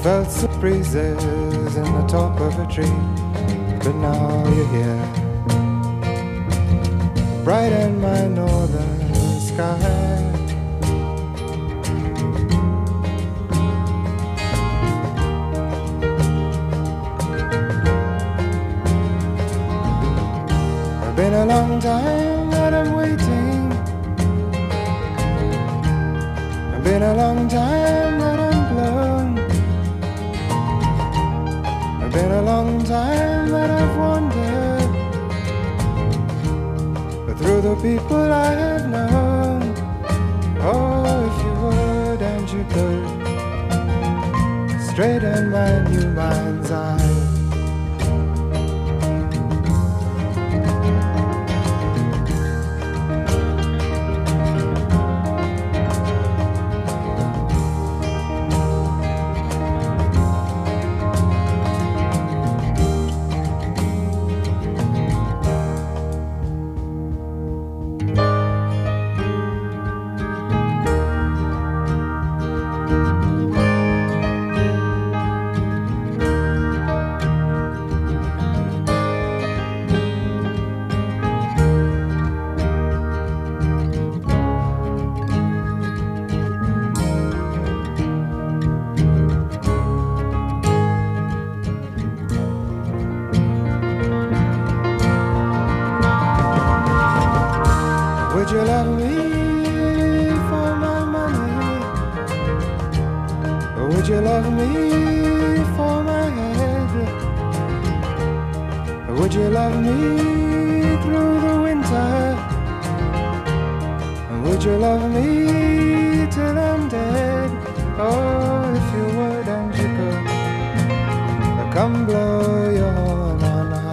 felt some breezes in the top of a tree, but now you're here, bright in my northern sky. It's been a long time that I'm waiting. It's been a long time that I'm blown. It's been a long time that I've wandered, but through the people I have known. Oh, if you would and you could, straight in my new mind's eye. Would you love me for my money? Or would you love me for my head? Or would you love me through the winter? And would you love me till I'm dead? Oh, if you would and you could, come blow your horn on high.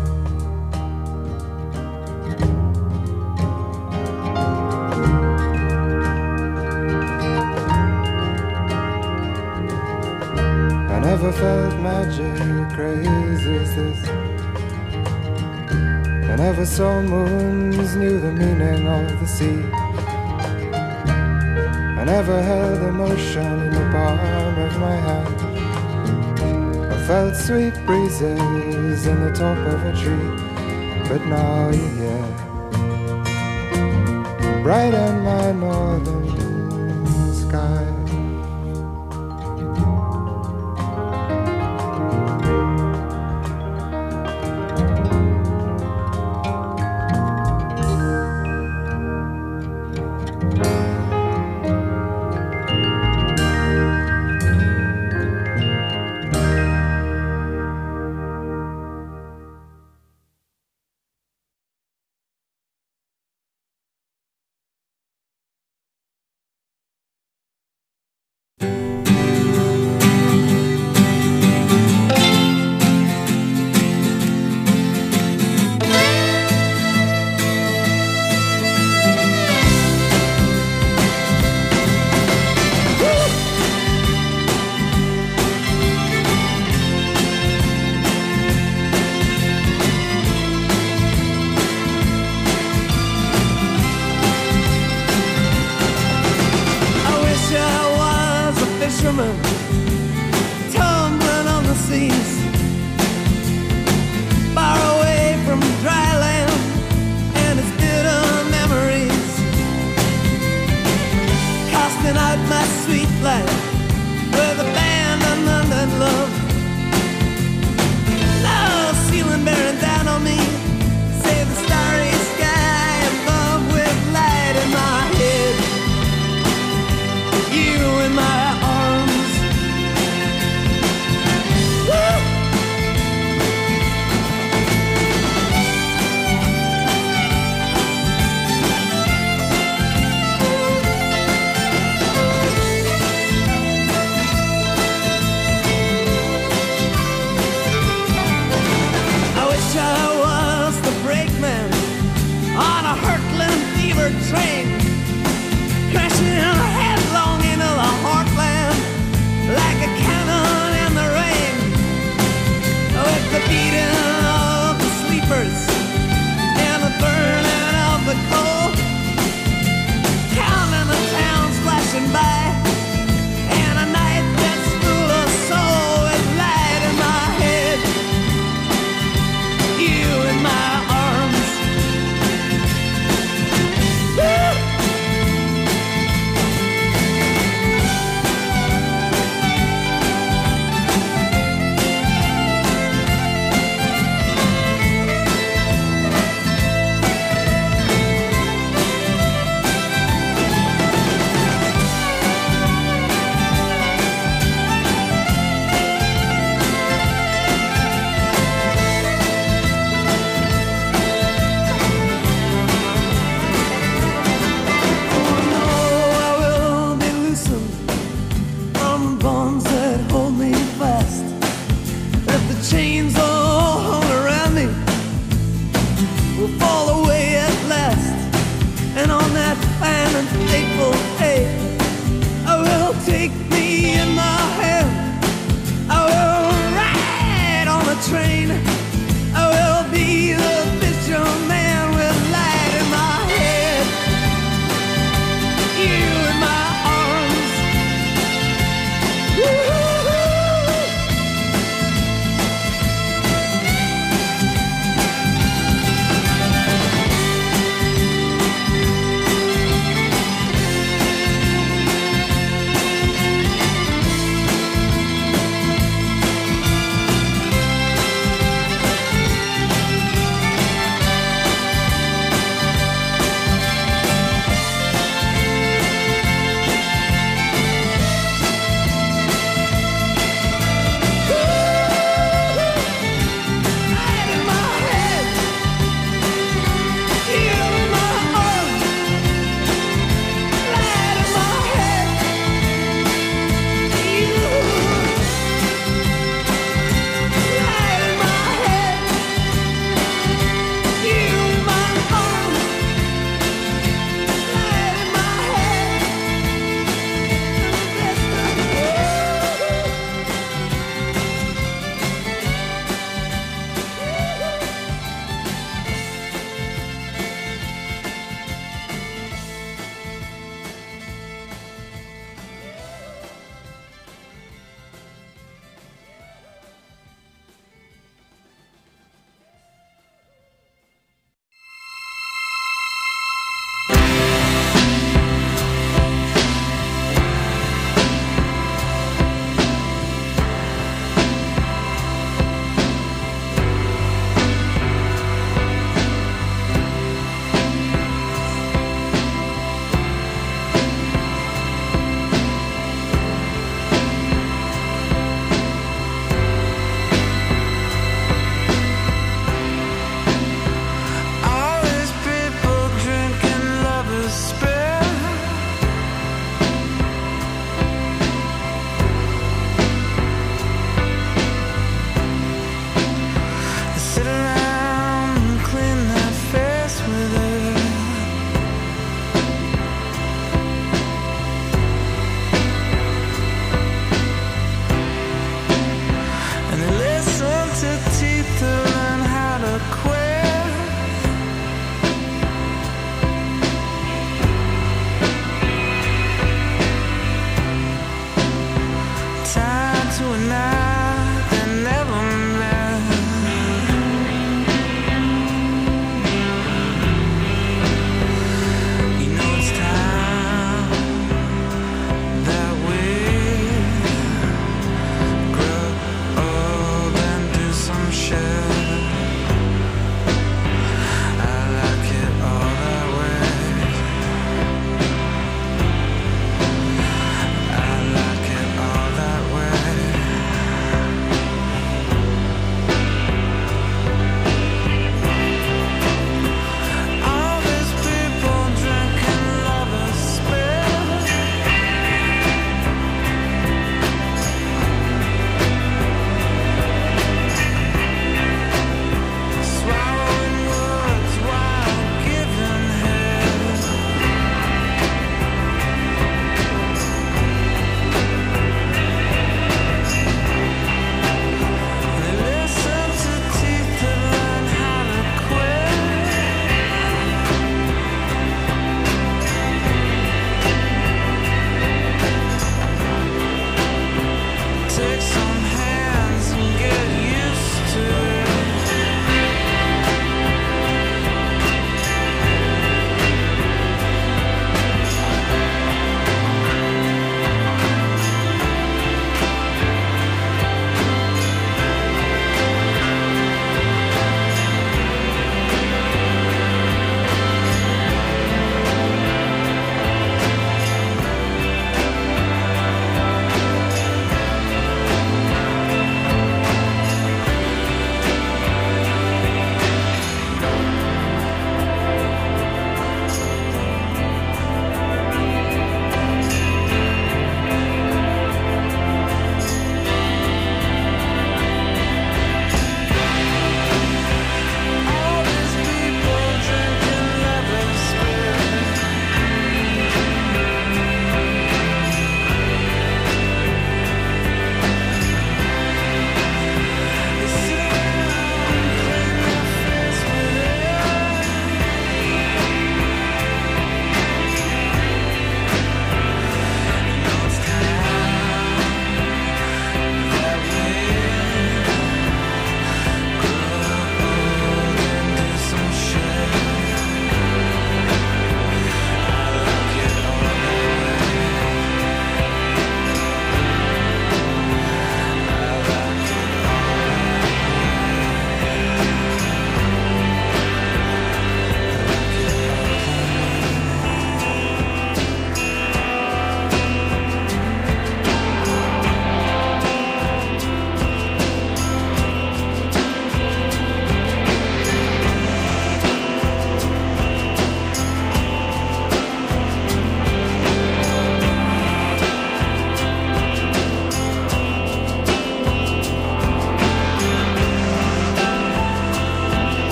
I never felt magic crazy as this. I never saw moons, knew the meaning of the sea. I never held emotion in the palm of my hand. I felt sweet breezes in the top of a tree, but now you're here, bright in my northern sky. Tumbling on the seas, far away from dry land and its bitter memories, casting out my sweet life with abandonment and love. Now ceiling bearing down on me, save the starry sky above with light in my head, you in my arms. Woo! from bonds that hold me fast. If the chains all hung around me will fall away at last, and on that fine and fateful day, I will take me in my hand. I will ride on a train. I will be the fisherman with light in my head, you in my arms. Woo-hoo-hoo.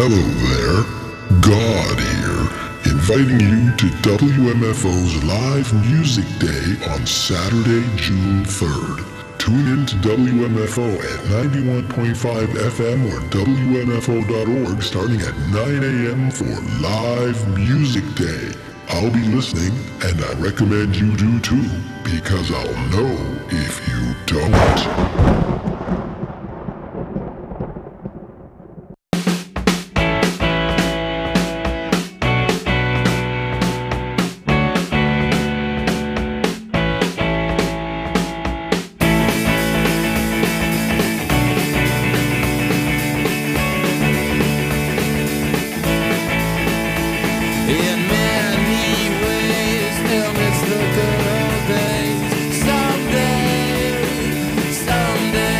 Hello there, God here, inviting you to WMFO's Live Music Day on Saturday, June 3rd. Tune in to WMFO at 91.5 FM or WMFO.org starting at 9 a.m. for Live Music Day. I'll be listening, and I recommend you do too, because I'll know if you don't. Someday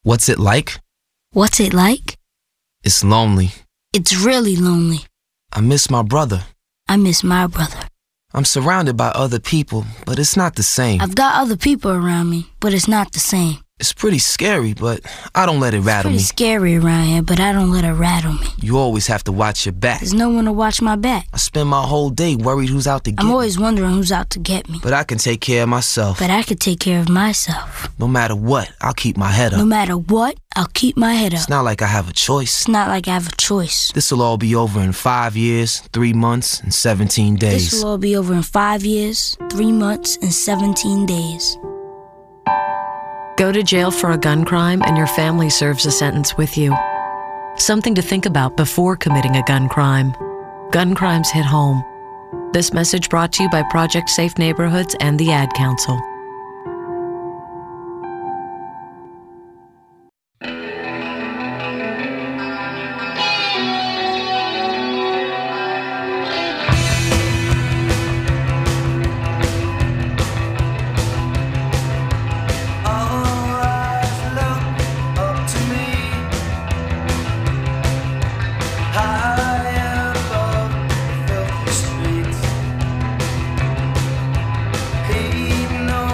What's it like? What's it like? It's lonely. It's really lonely. I miss my brother. I miss my brother. I'm surrounded by other people, but it's not the same. I've got other people around me, but it's not the same. It's pretty scary, but I don't let it rattle me. It's pretty scary around here, but I don't let it rattle me. You always have to watch your back. There's no one to watch my back. I spend my whole day worried who's out to get me. I'm always wondering who's out to get me. But I can take care of myself. But I can take care of myself. No matter what, I'll keep my head up. No matter what, I'll keep my head up. It's not like I have a choice. It's not like I have a choice. This'll all be over in 5 years, 3 months, and 17 days. This will all be over in 5 years, 3 months, and 17 days. Go to jail for a gun crime and your family serves a sentence with you. Something to think about before committing a gun crime. Gun crimes hit home. This message brought to you by Project Safe Neighborhoods and the Ad Council. High above the filthy streets, heeding no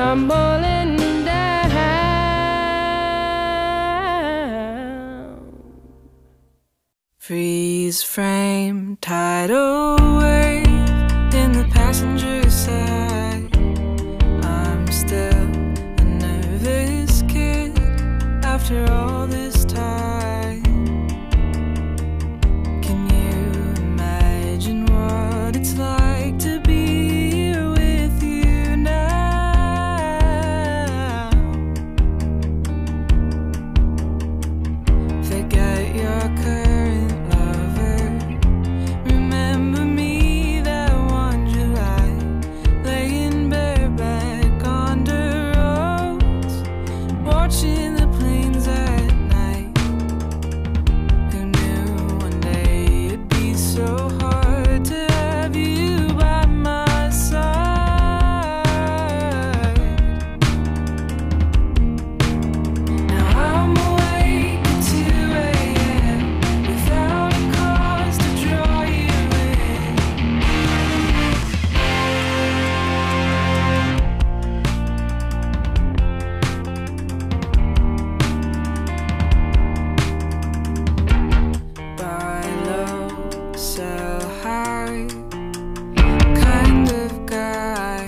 tumbling down. Freeze frame, tidal wave in the passenger side. I'm still a nervous kid after all this time. Can you imagine what it's like to be here with you now? Forget your current lover. Remember me that one July, laying bareback on the roads, watching the planes at night. Who knew one day it'd be so hard to have you by my side? Now I'm awake at 2 a.m. without a cause to draw you in. Buy low, sell high, kind of guy.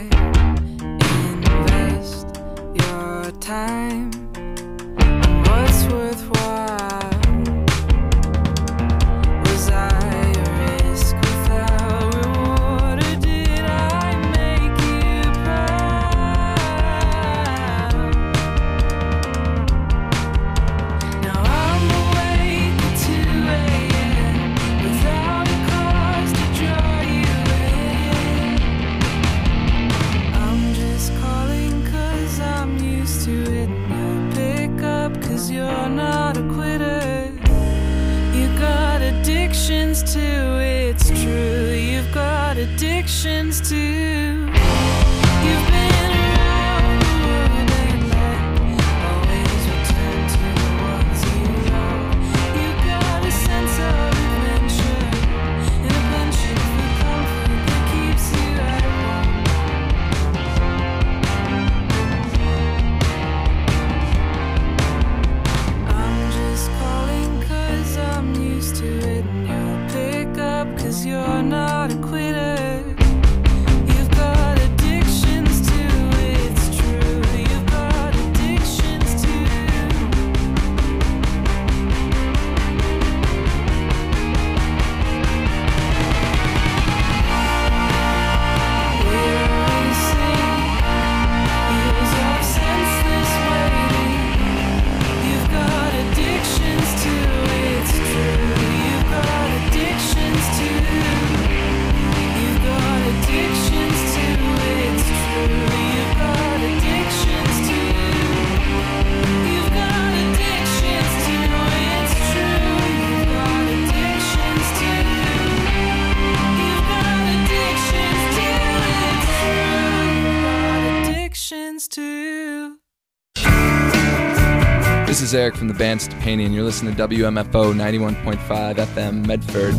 Invest your time in what's worthwhile. Was I a risk without reward, or did I make you proud? Now I'm awake at 2 a.m. without a cause to draw you in. I'm just calling 'cause I'm used to it. You pick up 'cause you're not a quitter. You got addictions too, it's true. You've got addictions too. You've been around the world and back, always return to the ones you love. You got a sense of adventure and a penchant for comfort that keeps you at home. I'm just calling 'cause I'm used to it, and you'll pick up 'cause you're not a quitter. You've got addictions too, it's true. You've got addictions too. We're racing, years of senseless waiting. You've got addictions too, it's true. You've got addictions too. You've got addictions too, it's true. You've got addictions too. You've got addictions too, it's true. You've got addictions too. You've got addictions too, it's true. You've got addictions too. This is Eric from the band Stepani, and you're listening to WMFO 91.5 FM Medford.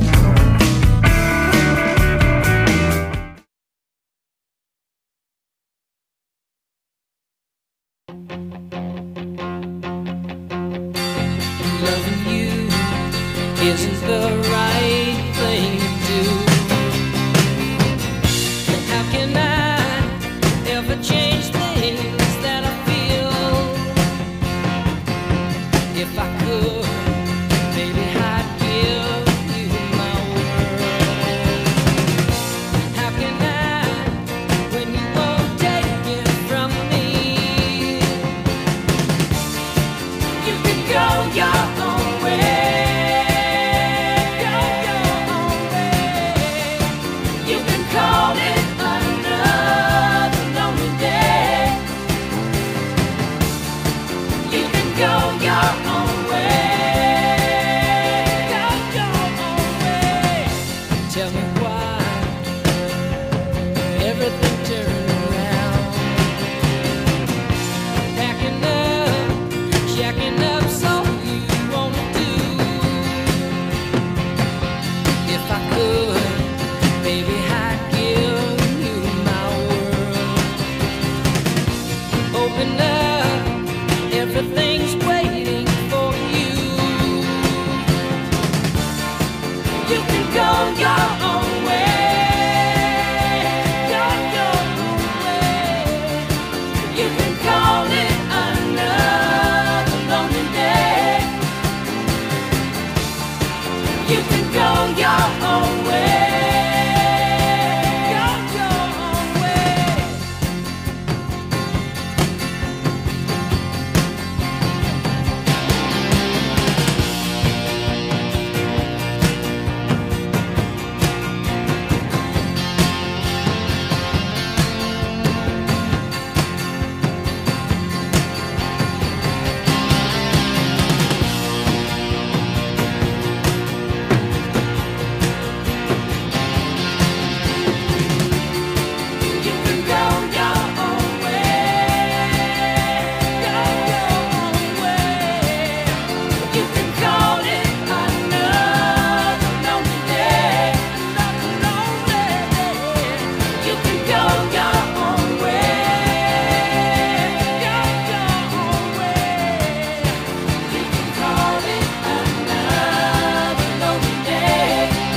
Loving you isn't the right thing to do. How can I ever change things that I feel? If I could, maybe I'd give you my world. How can I, when you won't take it from me? You can go your own way. Go your own way. You can call it another lonely day. You can call it another lonely day. You can go your own way. Go your own way. You can go your own way. Go your own way. You can call it another lonely day. Another lonely day. You can go your own way. Go your own way. You can call it another lonely day.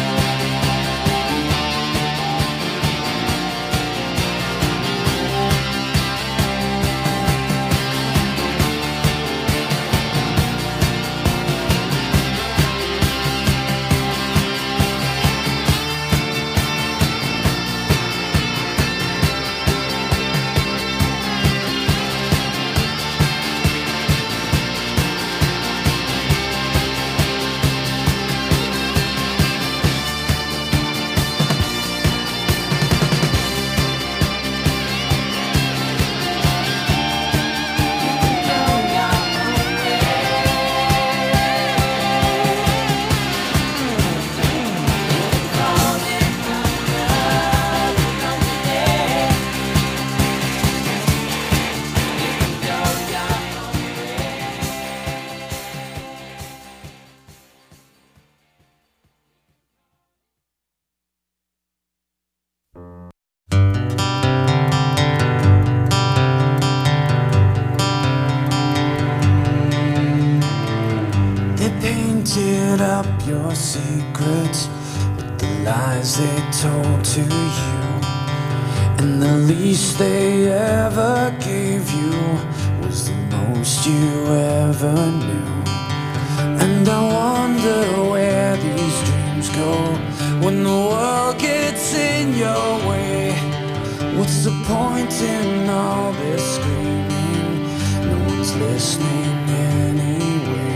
They painted up your secrets with the lies they told to you, and the least they ever gave you was the most you ever knew. And I wonder where these dreams go when the world gets in your way. What's the point in all this screaming? No one's listening anyway.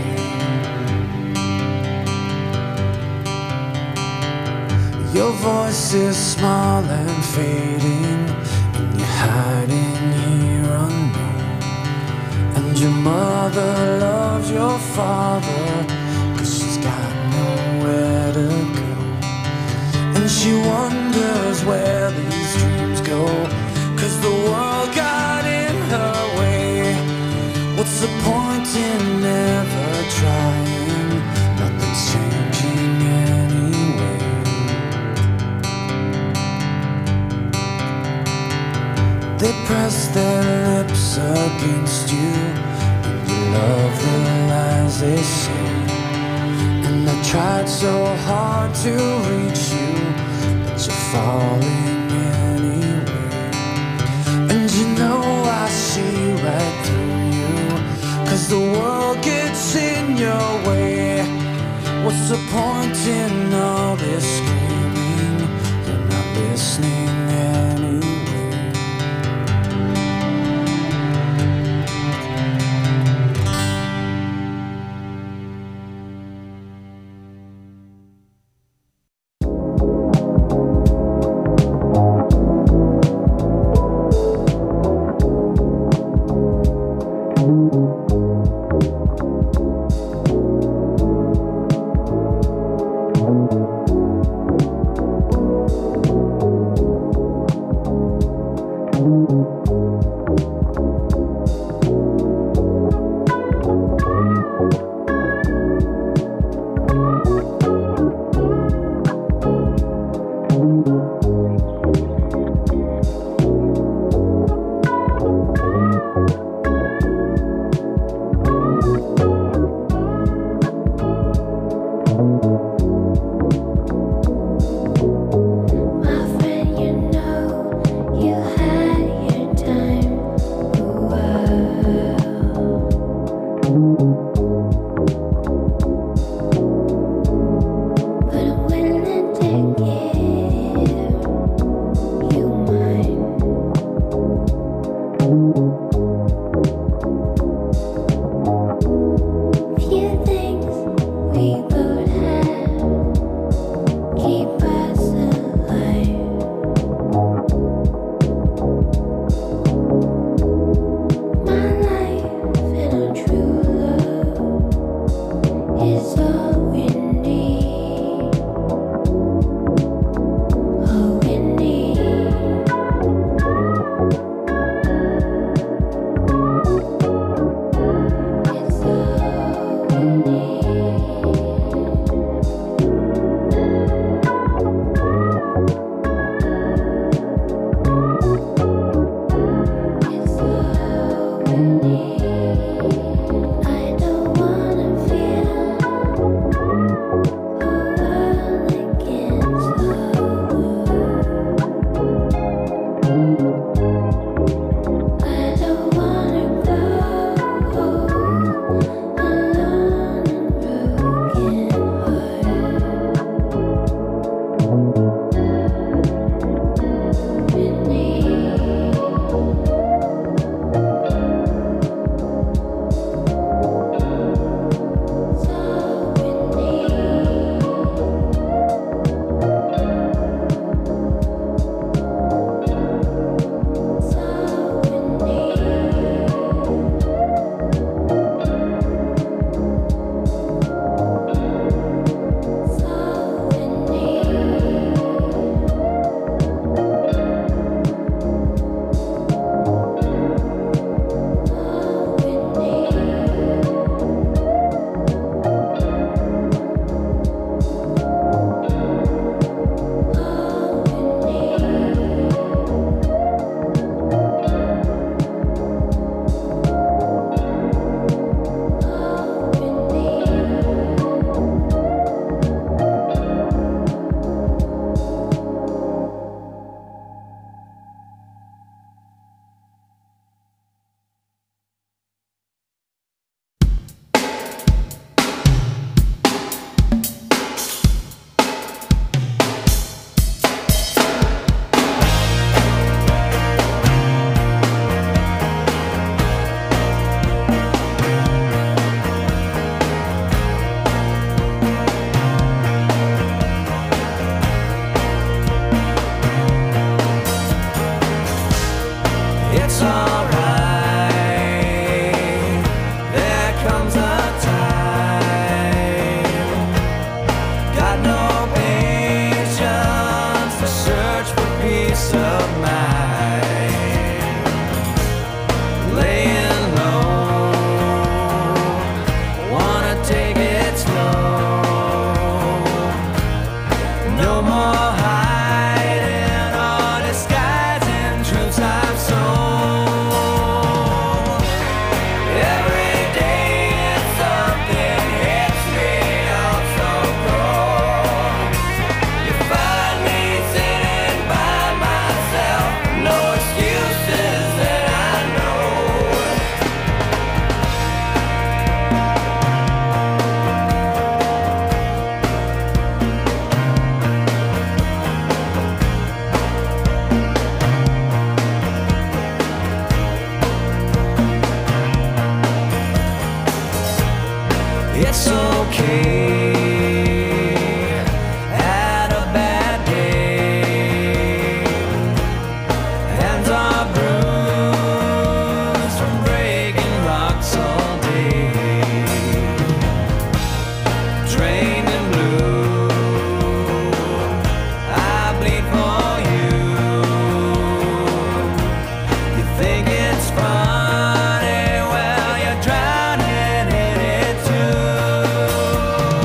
Your voice is small and fading, and you're hiding here unknown. And your mother loves your father, 'cause she's got nowhere to go. And she wonders where these dreams go, 'cause the world got in her way. What's the point in never trying? Nothing's changing anyway. They press their lips against you, and you love the lies they say. And I tried so hard to reach you, but you're falling anyway. And you know I see right through you, 'cause the world gets in your way. What's the point in all this screaming? You're not listening anyway. My friend, you know you had your time. Ooh. Funny, well, you're drowning in it too.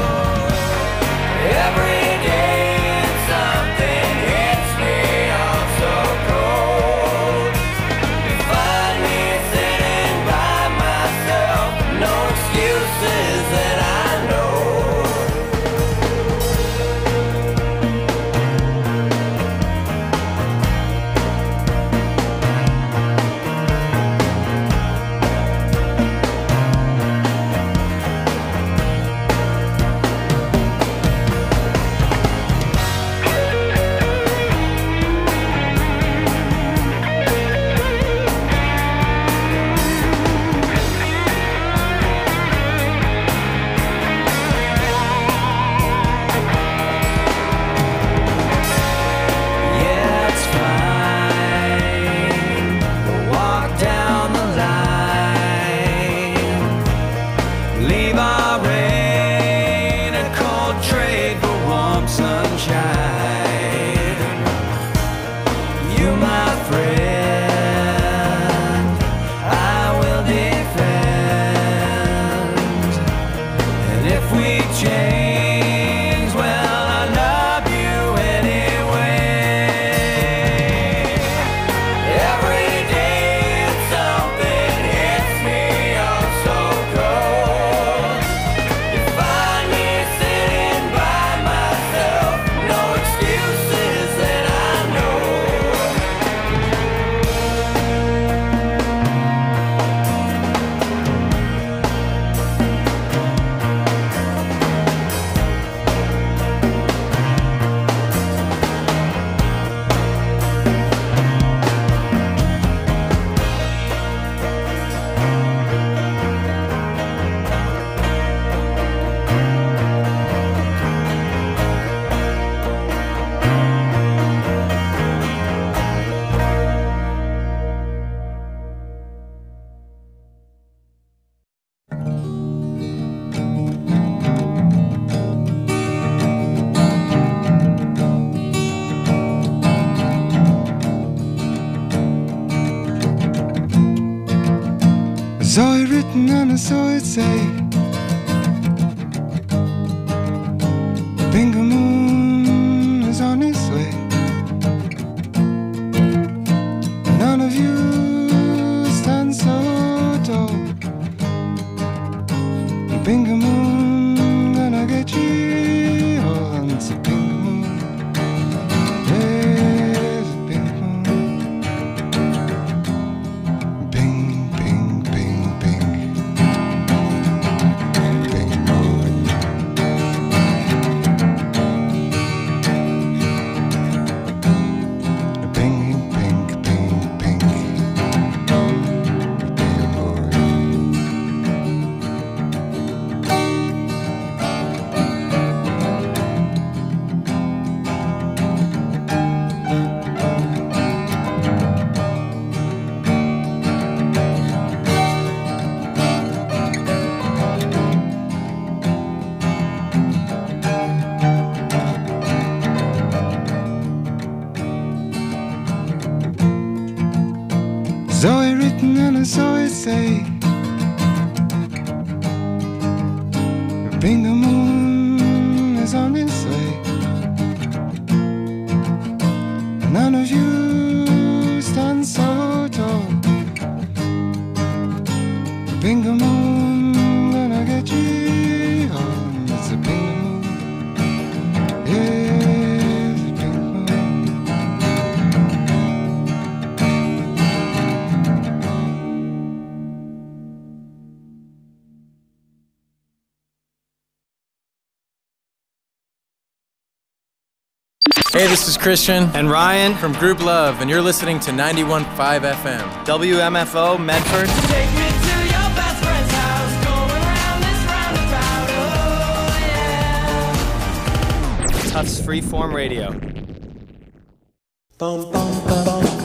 saw it written and I saw it say, the Bingo Moon is on its way. None of you stand so tall. The Bingo Moon gonna get you all. And it's a Bingo Moon. There's a Bingo Moon. Bing, bing, bing, bing. Bingo Moon. Bing, bing, bing, bing. Bingo Moon. Saw it written and I saw it say, the Bingo Moon is on its way. None of you stand so tall. The Bingo Moon gonna get you home. It's a Bingo Moon. Yeah, it's a Bingo Moon. Hey, this is Christian and Ryan from Group Love, and you're listening to 91.5 FM. WMFO, Medford. Take me to your best friend's house, going round this roundabout, oh yeah. Tufts Freeform Radio. Bum, bum, bum, bum.